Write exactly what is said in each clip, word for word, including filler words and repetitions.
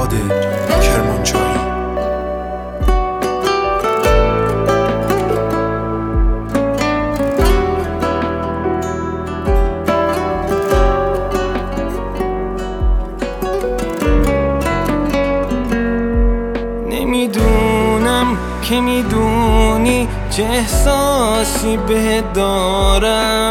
فرهاد کرمانشاهی. نمیدونم که میدونی چه احساسی بهت دارم،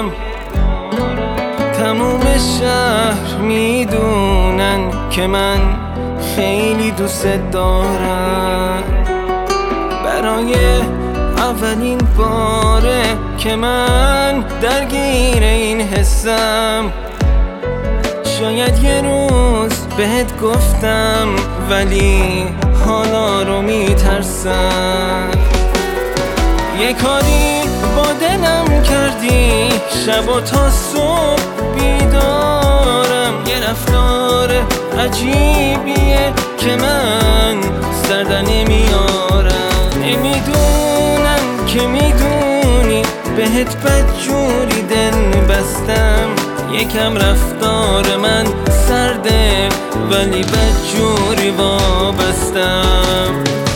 تموم شهر میدونن که من خیلی دوست دارم. برای اولین باره که من درگیر این حسم، شاید یه روز بهت گفتم ولی حالا رو میترسم. یه کاری با دلم کردی، شب و تا صبح بیدارم. یه رفتار عجیبیه که من سردن نمیارم. نمیدونم که میدونی بهت بدجوری دل بستم. یکم رفتار من سرده ولی بدجوری وابستم.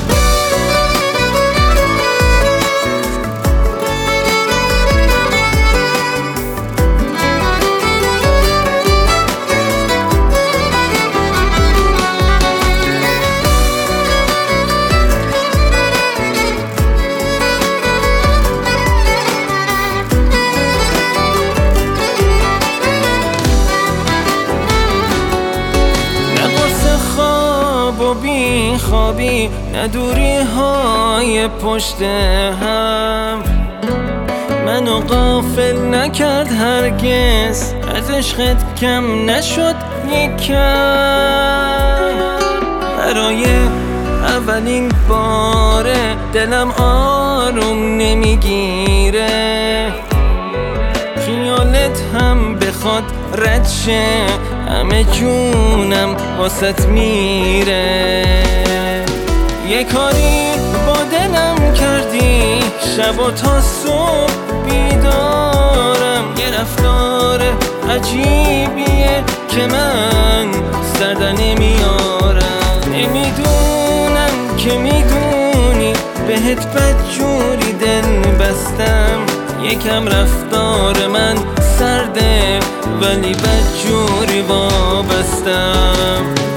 و بی خوابی، ندوری های پشت هم، منو غافل نکرد هرگز، از عشقت کم نشد یکم. برای اولین باره دلم آروم نمیگیره، خیالت هم بخواد رد شه همه جونم واسط میره. یه کاری با دلم کردی، شب و تا صبح بیدارم. یه رفتار عجیبیه که من سردن نمیارم. نمیدونم که میدونی بهت بدجوری دل بستم. یکم رفتار من سرده ولی بدجوری وابستم.